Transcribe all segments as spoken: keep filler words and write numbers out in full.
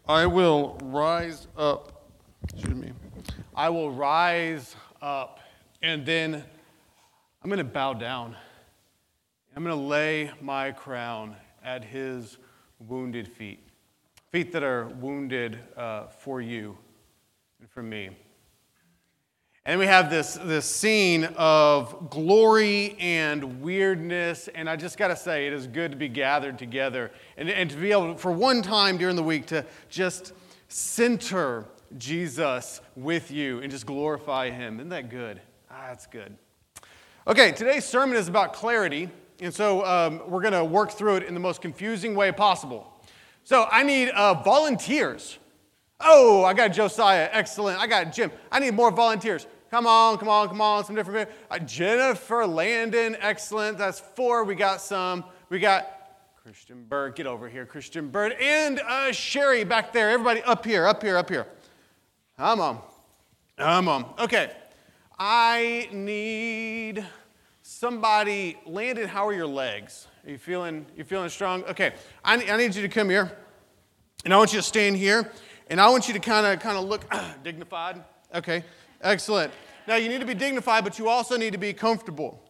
I will rise up. Excuse me. I will rise up, and then I'm going to bow down. I'm going to lay my crown at his wounded feet, feet that are wounded uh, for you and for me. And we have this, this scene of glory and weirdness, and I just got to say, it is good to be gathered together and, and to be able, for one time during the week, to just center Jesus with you and just glorify him. Isn't that good? Ah, that's good. Okay, today's sermon is about clarity, and so um, we're going to work through it in the most confusing way possible. So I need uh, volunteers. Oh, I got Josiah. Excellent. I got Jim. I need more volunteers. Come on, come on, come on. Some different. Uh, Jennifer, Landon. Excellent. That's four. We got some. We got Christian Bird. Get over here, Christian Bird. And uh, Sherry back there. Everybody up here, up here, up here. Come on. Come on. Okay. I need somebody. Landon, how are your legs? Are you feeling, you feeling strong? Okay. I, I need you to come here. And I want you to stand here. And I want you to kind of kind of look dignified. Okay, excellent. Now, you need to be dignified, but you also need to be comfortable.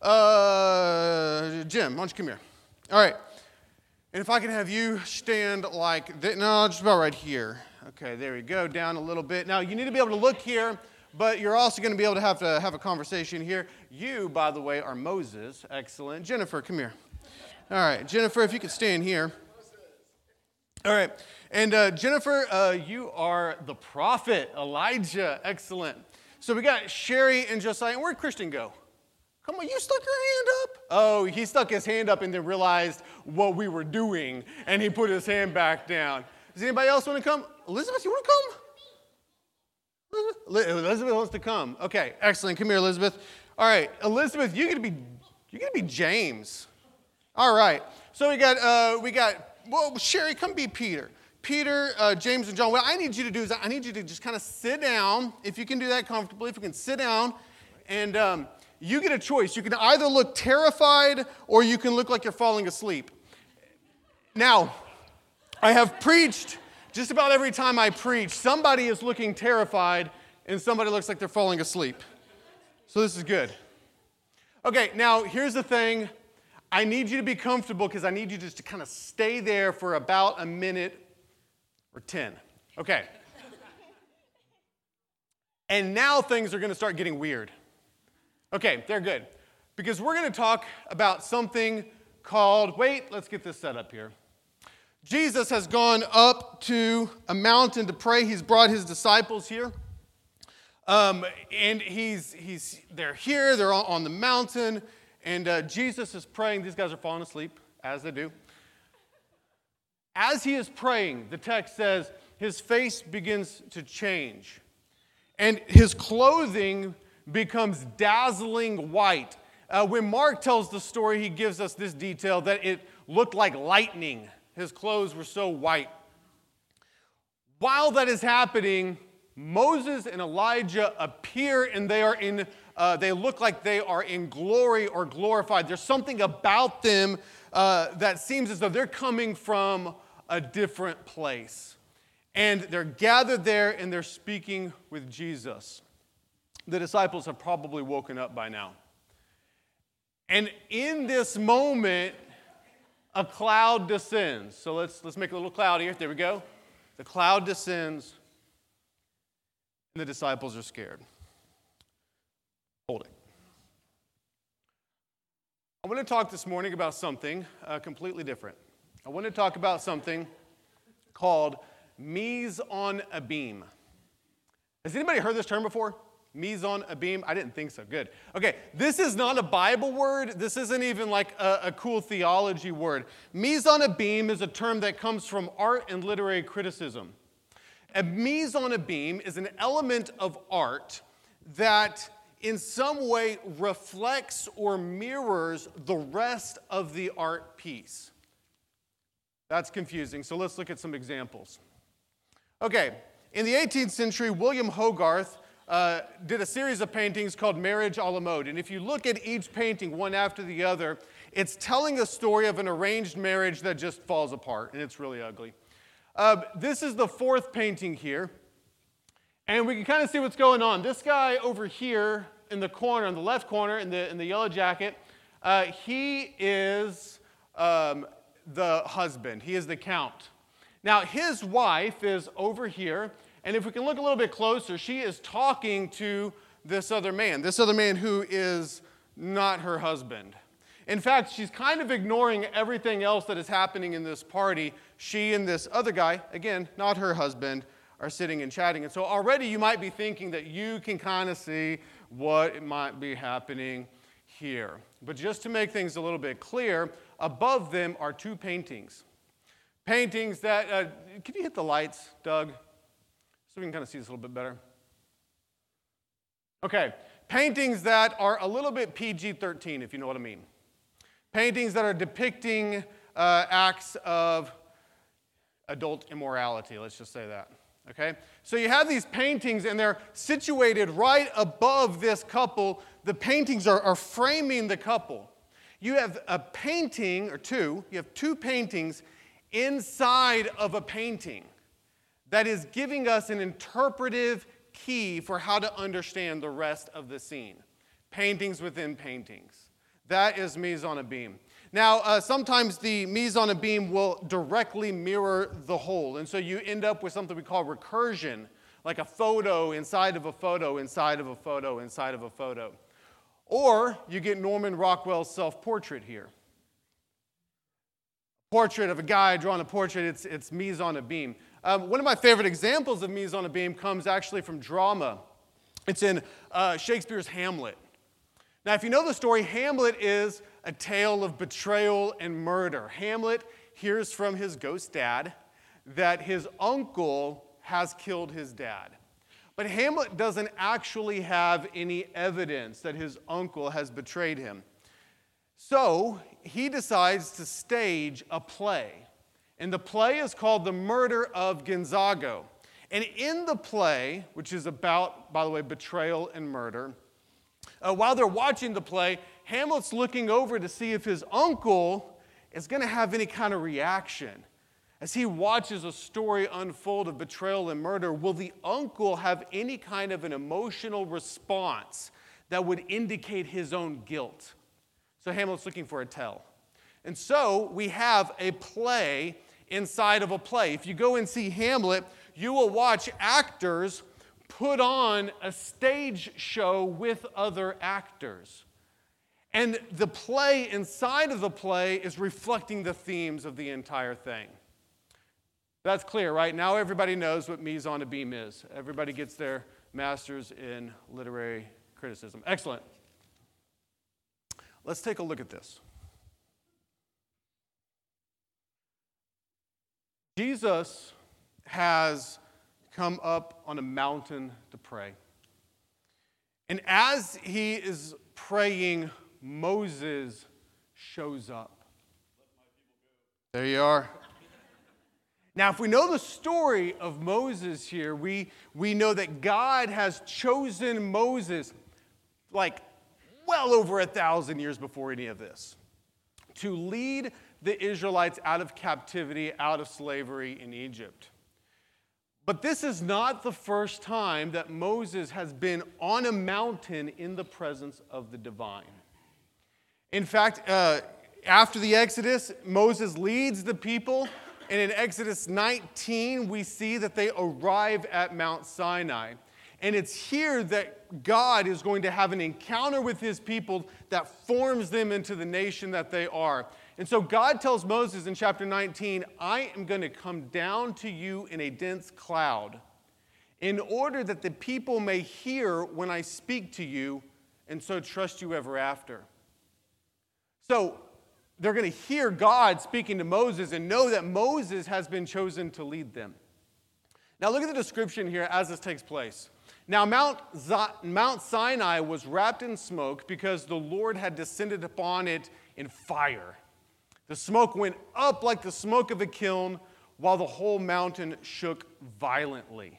Uh, Jim, why don't you come here? All right. And if I can have you stand like this. No, just about right here. Okay, there we go. Down a little bit. Now, you need to be able to look here, but you're also going to be able to have to have a conversation here. You, by the way, are Moses. Excellent. Jennifer, come here. All right, Jennifer, if you could stand here. All right. And uh, Jennifer, uh, you are the prophet, Elijah. Excellent. So we got Sherry and Josiah. And where'd Christian go? Come on, you stuck your hand up? Oh, he stuck his hand up and then realized what we were doing, and he put his hand back down. Does anybody else want to come? Elizabeth, you want to come? Elizabeth? Elizabeth wants to come. Okay, excellent. Come here, Elizabeth. All right, Elizabeth, you're gonna be you're gonna be James. All right. So we got uh, we got well, Sherry, come be Peter. Peter, uh, James, and John. What I need you to do is I need you to just kind of sit down, if you can do that comfortably, if you can sit down, and um, you get a choice. You can either look terrified or you can look like you're falling asleep. Now, I have preached, just about every time I preach, somebody is looking terrified and somebody looks like they're falling asleep. So this is good. Okay, now here's the thing. I need you to be comfortable because I need you just to kind of stay there for about a minute or ten. Okay. And now things are going to start getting weird. Okay, they're good. Because we're going to talk about something called, wait, let's get this set up here. Jesus has gone up to a mountain to pray. He's brought his disciples here. Um, and he's he's they're here, they're on the mountain, and uh, Jesus is praying. These guys are falling asleep, as they do. As he is praying, the text says, his face begins to change. And his clothing becomes dazzling white. Uh, when Mark tells the story, he gives us this detail that it looked like lightning. His clothes were so white. While that is happening, Moses and Elijah appear, and they are in. Uh, they look like they are in glory or glorified. There's something about them uh, that seems as though they're coming from a different place. And they're gathered there and they're speaking with Jesus. The disciples have probably woken up by now. And in this moment, a cloud descends. So let's, let's make a little cloud here. There we go. The cloud descends and the disciples are scared. Hold it. I want to talk this morning about something uh, completely different. I want to talk about something called mise en abîme. Has anybody heard this term before? Mise en abîme? I didn't think so. Good. Okay, this is not a Bible word. This isn't even like a, a cool theology word. Mise en abîme is a term that comes from art and literary criticism. A mise en abîme is an element of art that in some way reflects or mirrors the rest of the art piece. That's confusing, so let's look at some examples. Okay, in the eighteenth century, William Hogarth uh, did a series of paintings called Marriage a la Mode, and if you look at each painting one after the other, it's telling a story of an arranged marriage that just falls apart, and it's really ugly. Uh, this is the fourth painting here. And we can kind of see what's going on. This guy over here in the corner, in the left corner, in the, in the yellow jacket, uh, he is um, the husband. He is the count. Now, his wife is over here. And if we can look a little bit closer, she is talking to this other man, this other man who is not her husband. In fact, she's kind of ignoring everything else that is happening in this party. She and this other guy, again, not her husband, are sitting and chatting. And so already you might be thinking that you can kind of see what might be happening here. But just to make things a little bit clear, above them are two paintings. Paintings that, uh, can you hit the lights, Doug? So we can kind of see this a little bit better. Okay, paintings that are a little bit P G thirteen, if you know what I mean. Paintings that are depicting uh, acts of adult immorality, let's just say that. Okay? So you have these paintings, and they're situated right above this couple. The paintings are, are framing the couple. You have a painting, or two, you have two paintings inside of a painting that is giving us an interpretive key for how to understand the rest of the scene. Paintings within paintings. That is mise en abîme. Now, uh, sometimes the mise en abîme will directly mirror the whole, and so you end up with something we call recursion, like a photo inside of a photo, inside of a photo, inside of a photo. Or you get Norman Rockwell's self-portrait here. Portrait of a guy drawing a portrait, it's, it's mise en abîme. Um, one of my favorite examples of mise en abîme comes actually from drama. It's in uh, Shakespeare's Hamlet. Now, if you know the story, Hamlet is a tale of betrayal and murder. Hamlet hears from his ghost dad that his uncle has killed his dad. But Hamlet doesn't actually have any evidence that his uncle has betrayed him. So he decides to stage a play. And the play is called The Murder of Gonzago. And in the play, which is about, by the way, betrayal and murder, uh, while they're watching the play, Hamlet's looking over to see if his uncle is going to have any kind of reaction. As he watches a story unfold of betrayal and murder, will the uncle have any kind of an emotional response that would indicate his own guilt? So Hamlet's looking for a tell. And so we have a play inside of a play. If you go and see Hamlet, you will watch actors put on a stage show with other actors. And the play inside of the play is reflecting the themes of the entire thing. That's clear, right? Now everybody knows what mise en abîme is. Everybody gets their master's in literary criticism. Excellent. Let's take a look at this. Jesus has come up on a mountain to pray. And as he is praying, Moses shows up. There you are. Now, if we know the story of Moses here, we, we know that God has chosen Moses like well over a thousand years before any of this to lead the Israelites out of captivity, out of slavery in Egypt. But this is not the first time that Moses has been on a mountain in the presence of the divine. In fact, uh, after the Exodus, Moses leads the people, and in Exodus nineteen, we see that they arrive at Mount Sinai. And it's here that God is going to have an encounter with his people that forms them into the nation that they are. And so God tells Moses in chapter nineteen, I am going to come down to you in a dense cloud in order that the people may hear when I speak to you and so trust you ever after. So they're going to hear God speaking to Moses and know that Moses has been chosen to lead them. Now look at the description here as this takes place. Now Mount, Z- Mount Sinai was wrapped in smoke because the Lord had descended upon it in fire. The smoke went up like the smoke of a kiln, while the whole mountain shook violently.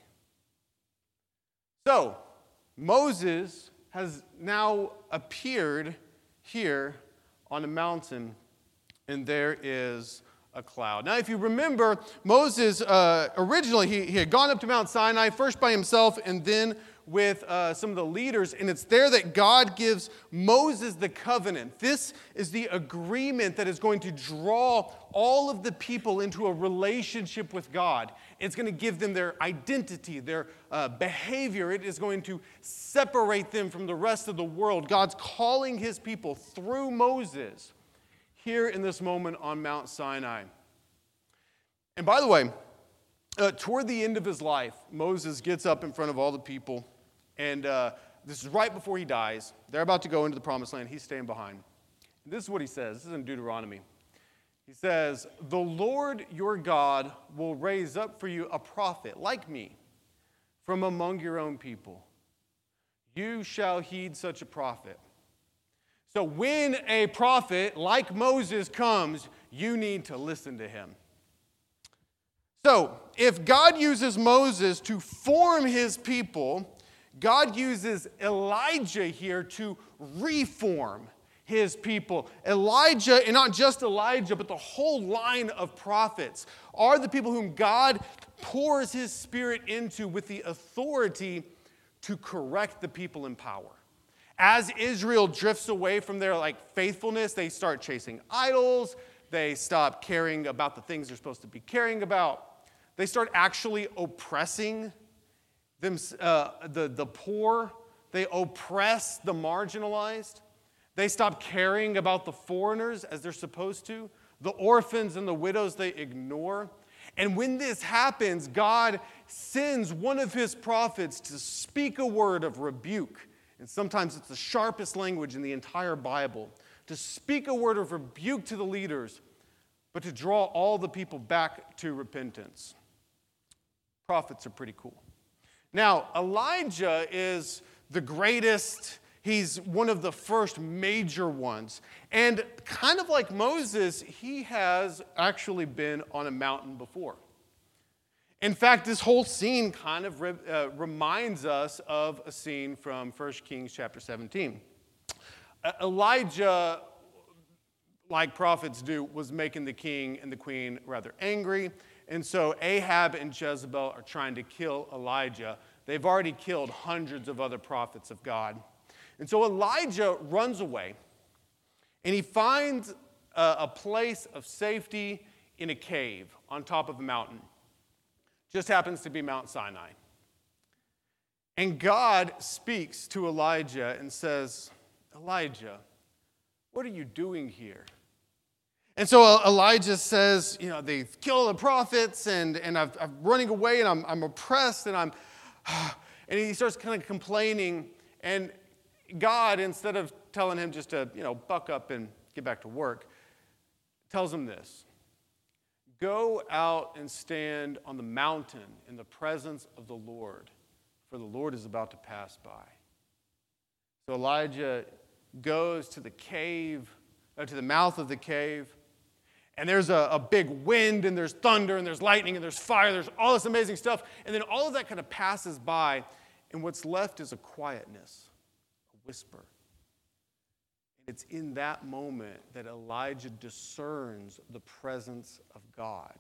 So, Moses has now appeared here on a mountain, and there is a cloud. Now, if you remember, Moses, uh, originally, he, he had gone up to Mount Sinai, first by himself and then with uh, some of the leaders, and it's there that God gives Moses the covenant. This is the agreement that is going to draw all of the people into a relationship with God. It's going to give them their identity, their uh, behavior. It is going to separate them from the rest of the world. God's calling his people through Moses here in this moment on Mount Sinai. And by the way, uh, toward the end of his life, Moses gets up in front of all the people, and uh, this is right before he dies. They're about to go into the promised land. He's staying behind. And this is what he says. This is in Deuteronomy. He says, "The Lord your God will raise up for you a prophet like me from among your own people. You shall heed such a prophet." So when a prophet like Moses comes, you need to listen to him. So if God uses Moses to form his people, God uses Elijah here to reform his people. Elijah, and not just Elijah, but the whole line of prophets, are the people whom God pours his Spirit into with the authority to correct the people in power. As Israel drifts away from their like faithfulness, they start chasing idols. They stop caring about the things they're supposed to be caring about. They start actually oppressing them, uh, the, the poor. They oppress the marginalized. They stop caring about the foreigners as they're supposed to. The orphans and the widows they ignore. And when this happens, God sends one of his prophets to speak a word of rebuke. And sometimes it's the sharpest language in the entire Bible, to speak a word of rebuke to the leaders, but to draw all the people back to repentance. Prophets are pretty cool. Now, Elijah is the greatest. He's one of the first major ones. And kind of like Moses, he has actually been on a mountain before. In fact, this whole scene kind of re- uh, reminds us of a scene from First Kings chapter seventeen. Uh, Elijah, like prophets do, was making the king and the queen rather angry. And so Ahab and Jezebel are trying to kill Elijah. They've already killed hundreds of other prophets of God. And so Elijah runs away, and he finds a, a place of safety in a cave on top of a mountain. Just happens to be Mount Sinai. And God speaks to Elijah and says, "Elijah, what are you doing here?" And so Elijah says, you know, they've killed the prophets, and, and I've, I'm running away, and I'm, I'm oppressed, and I'm... And he starts kind of complaining, and God, instead of telling him just to, you know, buck up and get back to work, tells him this: "Go out and stand on the mountain in the presence of the Lord, for the Lord is about to pass by." So Elijah goes to the cave, uh, to the mouth of the cave, and there's a, a big wind, and there's thunder, and there's lightning, and there's fire, there's all this amazing stuff, and then all of that kind of passes by, and what's left is a quietness, a whisper. And it's in that moment that Elijah discerns the presence of God.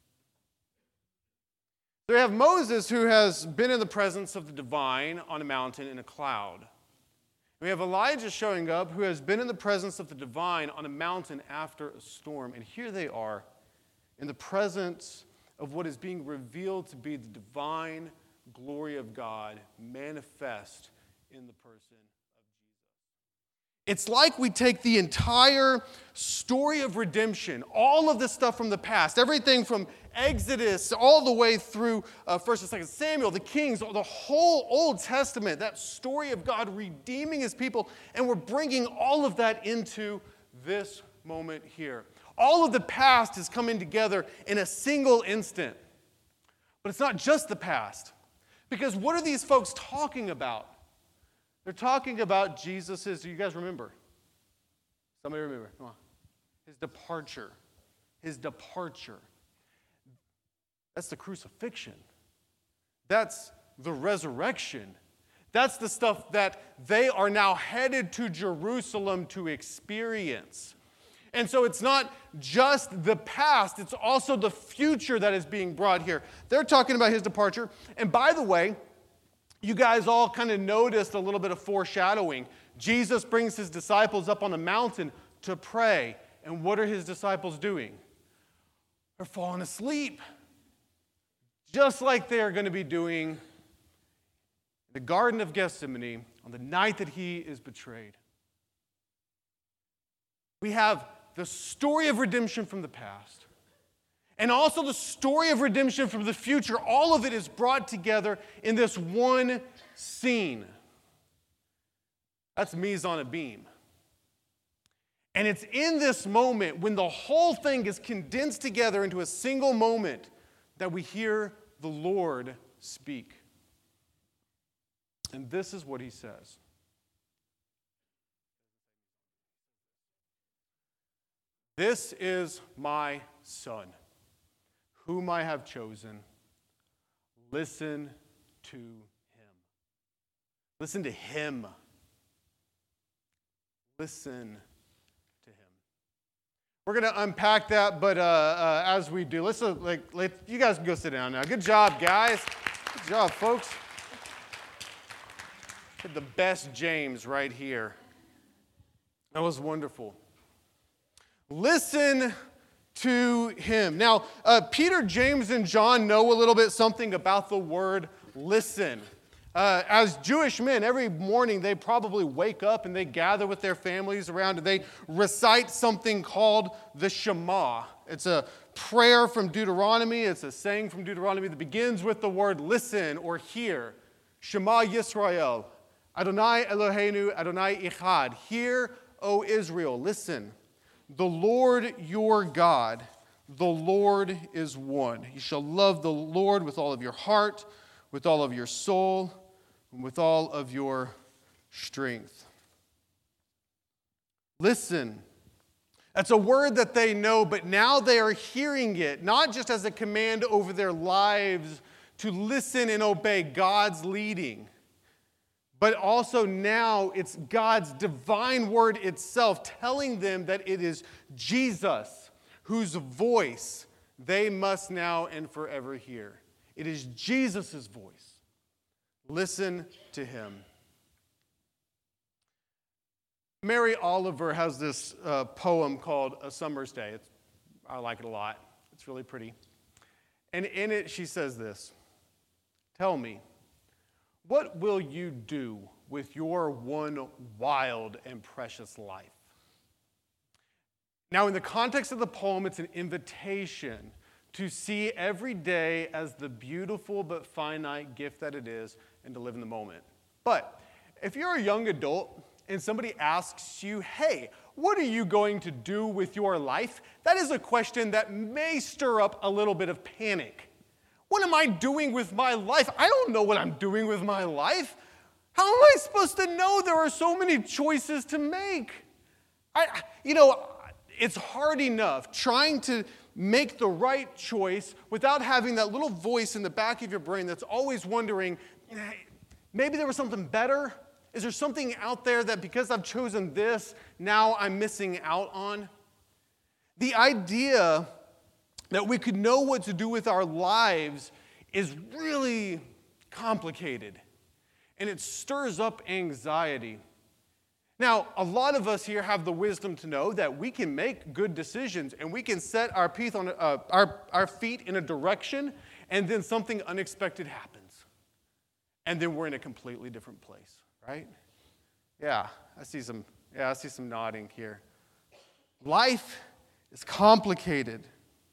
So we have Moses, who has been in the presence of the divine on a mountain in a cloud. We have Elijah showing up, who has been in the presence of the divine on a mountain after a storm. And here they are in the presence of what is being revealed to be the divine glory of God manifest in the person of Jesus. It's like we take the entire story of redemption, all of this stuff from the past, everything from Exodus all the way through uh, First and Second Samuel, the Kings, the whole Old Testament, that story of God redeeming his people, and we're bringing all of that into this moment here. All of the past is coming together in a single instant. But it's not just the past. Because what are these folks talking about? They're talking about Jesus's, do you guys remember? Somebody remember? Come on. His departure. His departure. That's the crucifixion. That's the resurrection. That's the stuff that they are now headed to Jerusalem to experience. And so it's not just the past, it's also the future that is being brought here. They're talking about his departure. And by the way, you guys all kind of noticed a little bit of foreshadowing. Jesus brings his disciples up on the mountain to pray. And what are his disciples doing? They're falling asleep. Just like they are going to be doing in the Garden of Gethsemane on the night that he is betrayed. We have the story of redemption from the past, and also the story of redemption from the future. All of it is brought together in this one scene. That's mise on a beam. And it's in this moment, when the whole thing is condensed together into a single moment, that we hear the Lord speak. And this is what he says. This is my Son, whom I have chosen. Listen to him. Listen to him. Listen to him. We're going to unpack that, but uh, uh, as we do, let's uh, like let, you guys can go sit down now. Good job, guys. Good job, folks. Get the best James right here. That was wonderful. Listen to him. Now, uh, Peter, James, and John know a little bit something about the word listen. Uh, as Jewish men, every morning they probably wake up and they gather with their families around and they recite something called the Shema. It's a prayer from Deuteronomy. It's a saying from Deuteronomy that begins with the word listen or hear. Shema Yisrael. Adonai Eloheinu, Adonai Echad. Hear, O Israel, listen. The Lord your God, the Lord is one. You shall love the Lord with all of your heart, with all of your soul, and with all of your strength. Listen. That's a word that they know, but now they are hearing it, not just as a command over their lives to listen and obey God's leading, but also now it's God's divine word itself telling them that it is Jesus whose voice they must now and forever hear. It is Jesus' voice. Listen to him. Mary Oliver has this uh, poem called A Summer's Day. It's, I like it a lot. It's really pretty. And in it she says this, "Tell me, what will you do with your one wild and precious life?" Now, in the context of the poem, it's an invitation to see every day as the beautiful but finite gift that it is and to live in the moment. But if you're a young adult and somebody asks you, hey, what are you going to do with your life? That is a question that may stir up a little bit of panic. What am I doing with my life? I don't know what I'm doing with my life. How am I supposed to know? There are so many choices to make. I, you know, it's hard enough trying to make the right choice without having that little voice in the back of your brain that's always wondering, maybe there was something better? Is there something out there that because I've chosen this, now I'm missing out on? The idea that we could know what to do with our lives is really complicated, and it stirs up anxiety. Now, a lot of us here have the wisdom to know that we can make good decisions, and we can set our feet, on, uh, our, our feet in a direction, and then something unexpected happens. And then we're in a completely different place, right? Yeah, I see some, yeah, I see some nodding here. Life is complicated.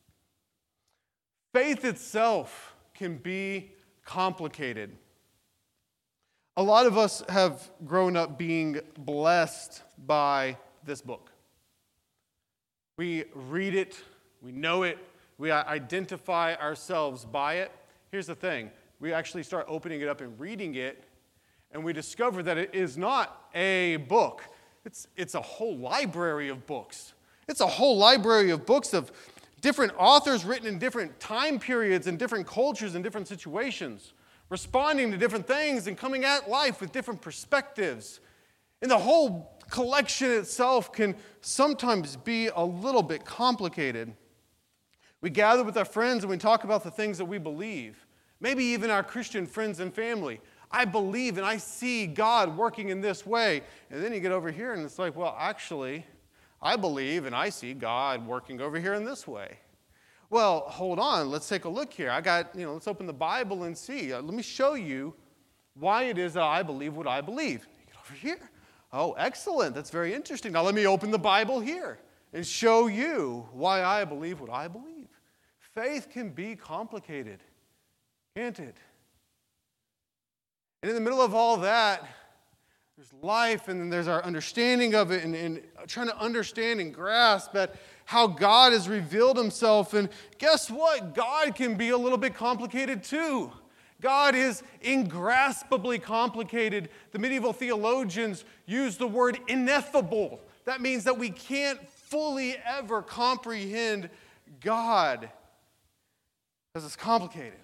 Faith itself can be complicated. A lot of us have grown up being blessed by this book. We read it, we know it, we identify ourselves by it. Here's the thing, we actually start opening it up and reading it, and we discover that it is not a book. It's, it's a whole library of books. It's a whole library of books of different authors written in different time periods and different cultures and different situations, responding to different things and coming at life with different perspectives. And the whole collection itself can sometimes be a little bit complicated. We gather with our friends and we talk about the things that we believe. Maybe even our Christian friends and family. I believe and I see God working in this way. And then you get over here and it's like, well, actually, I believe and I see God working over here in this way. Well, hold on. Let's take a look here. I got, you know, let's open the Bible and see. Uh, let me show you why it is that I believe what I believe. You get over here. Oh, excellent. That's very interesting. Now let me open the Bible here and show you why I believe what I believe. Faith can be complicated, can't it? And in the middle of all that, there's life, and then there's our understanding of it, and, and trying to understand and grasp at how God has revealed himself. And guess what? God can be a little bit complicated too. God is ingraspably complicated. The medieval theologians use the word ineffable. That means that we can't fully ever comprehend God because it's complicated.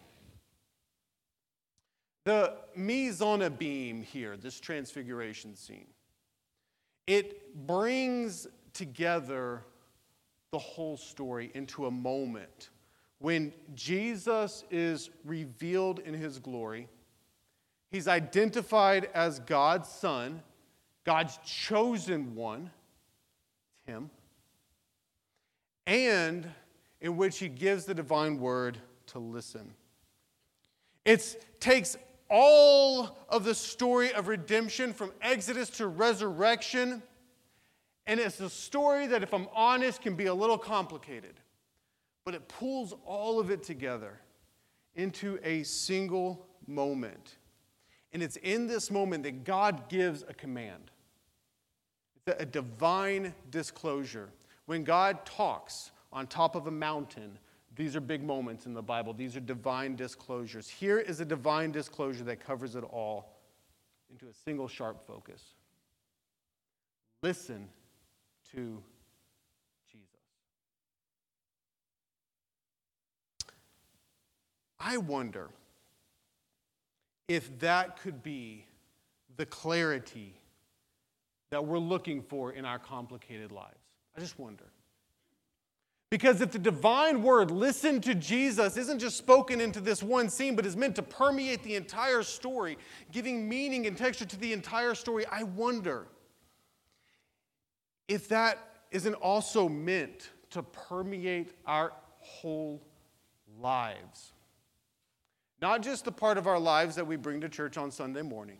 The mise en abîme here, this transfiguration scene, it brings together the whole story into a moment when Jesus is revealed in his glory. He's identified as God's Son, God's chosen one, him, and in which he gives the divine word to listen. It takes all of the story of redemption from Exodus to resurrection, and it's a story that, if I'm honest, can be a little complicated. But it pulls all of it together into a single moment. And it's in this moment that God gives a command. It's a divine disclosure. When God talks on top of a mountain, these are big moments in the Bible. These are divine disclosures. Here is a divine disclosure that covers it all into a single sharp focus. Listen to Jesus. I wonder if that could be the clarity that we're looking for in our complicated lives. I just wonder. Because if the divine word, listen to Jesus, isn't just spoken into this one scene, but is meant to permeate the entire story, giving meaning and texture to the entire story, I wonder if that isn't also meant to permeate our whole lives. Not just the part of our lives that we bring to church on Sunday morning,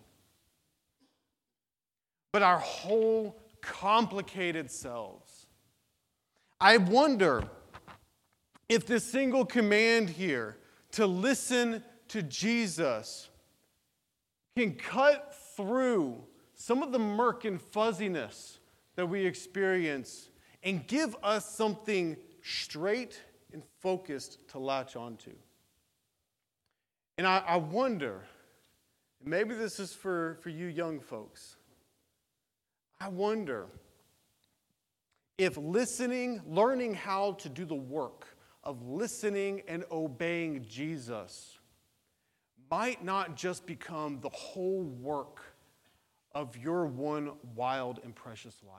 but our whole complicated selves. I wonder if this single command here to listen to Jesus can cut through some of the murk and fuzziness that we experience and give us something straight and focused to latch onto. And I, I wonder, maybe this is for, for you young folks, I wonder if listening, learning how to do the work of listening and obeying Jesus might not just become the whole work of your one wild and precious life.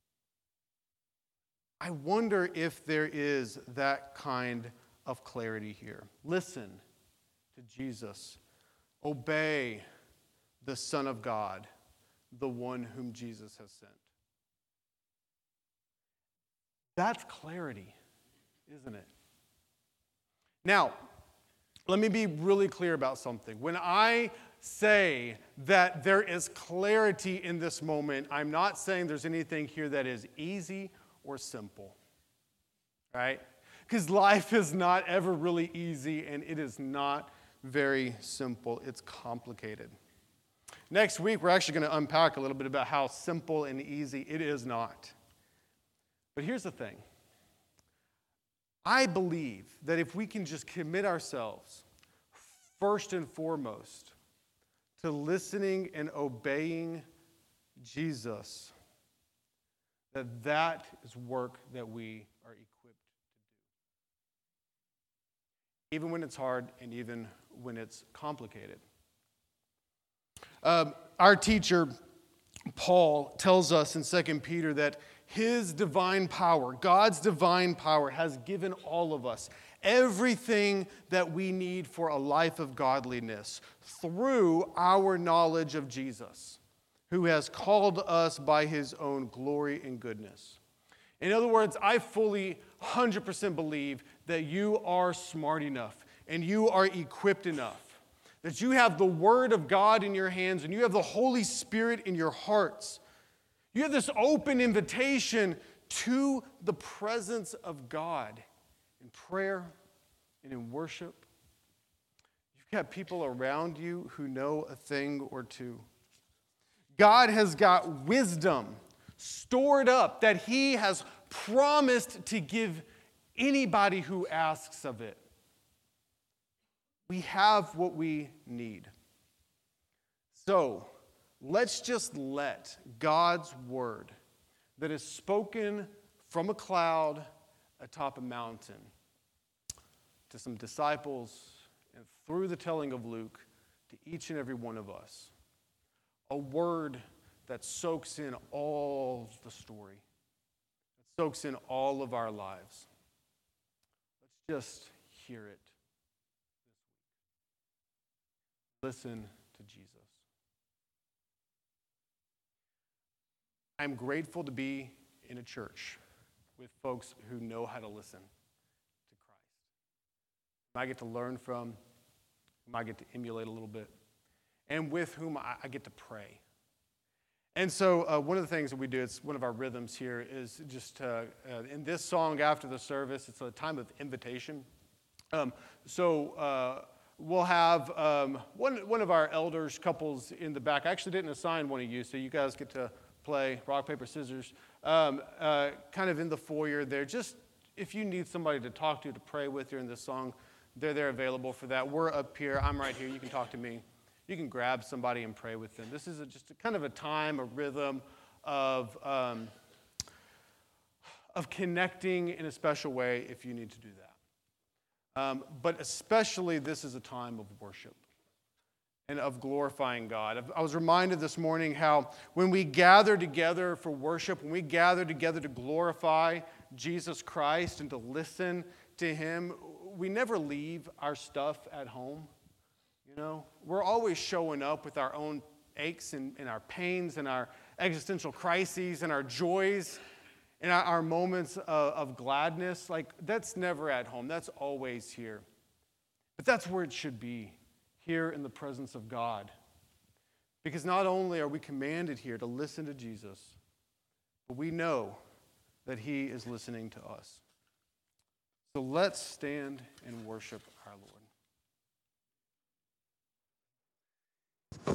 I wonder if there is that kind of clarity here. Listen to Jesus. Obey the Son of God, the one whom Jesus has sent. That's clarity, isn't it? Now, let me be really clear about something. When I say that there is clarity in this moment, I'm not saying there's anything here that is easy or simple, right? Because life is not ever really easy, and it is not very simple. It's complicated. Next week, we're actually going to unpack a little bit about how simple and easy it is not. But here's the thing. I believe that if we can just commit ourselves, first and foremost, to listening and obeying Jesus, that that is work that we are equipped to do. Even when it's hard and even when it's complicated. Um, our teacher Paul tells us in Second Peter that his divine power, God's divine power, has given all of us everything that we need for a life of godliness through our knowledge of Jesus, who has called us by his own glory and goodness. In other words, I fully one hundred percent believe that you are smart enough and you are equipped enough, that you have the Word of God in your hands and you have the Holy Spirit in your hearts. You have this open invitation to the presence of God in prayer and in worship. You've got people around you who know a thing or two. God has got wisdom stored up that he has promised to give anybody who asks of it. We have what we need. So, let's just let God's word that is spoken from a cloud atop a mountain to some disciples and through the telling of Luke to each and every one of us, a word that soaks in all the story, that soaks in all of our lives. Let's just hear it. Listen to Jesus. I'm grateful to be in a church with folks who know how to listen to Christ, whom I get to learn from, whom I get to emulate a little bit, and with whom I, I get to pray. And so uh, one of the things that we do, it's one of our rhythms here, is just uh, uh, in this song after the service, it's a time of invitation. Um, so uh, we'll have um, one, one of our elders, couples in the back. I actually didn't assign one of you, so you guys get to play rock, paper, scissors, um, uh, kind of in the foyer there. Just if you need somebody to talk to, to pray with during this song, they're there available for that. We're up here. I'm right here. You can talk to me. You can grab somebody and pray with them. This is a, just a, kind of a time, a rhythm of, um, of connecting in a special way if you need to do that. Um, but especially this is a time of worship and of glorifying God. I was reminded this morning how when we gather together for worship, when we gather together to glorify Jesus Christ and to listen to him, we never leave our stuff at home. You know, we're always showing up with our own aches and, and our pains and our existential crises and our joys and our, our moments of, of gladness. Like, that's never at home. That's always here. But that's where it should be, here in the presence of God. Because not only are we commanded here to listen to Jesus, but we know that he is listening to us. So let's stand and worship our Lord.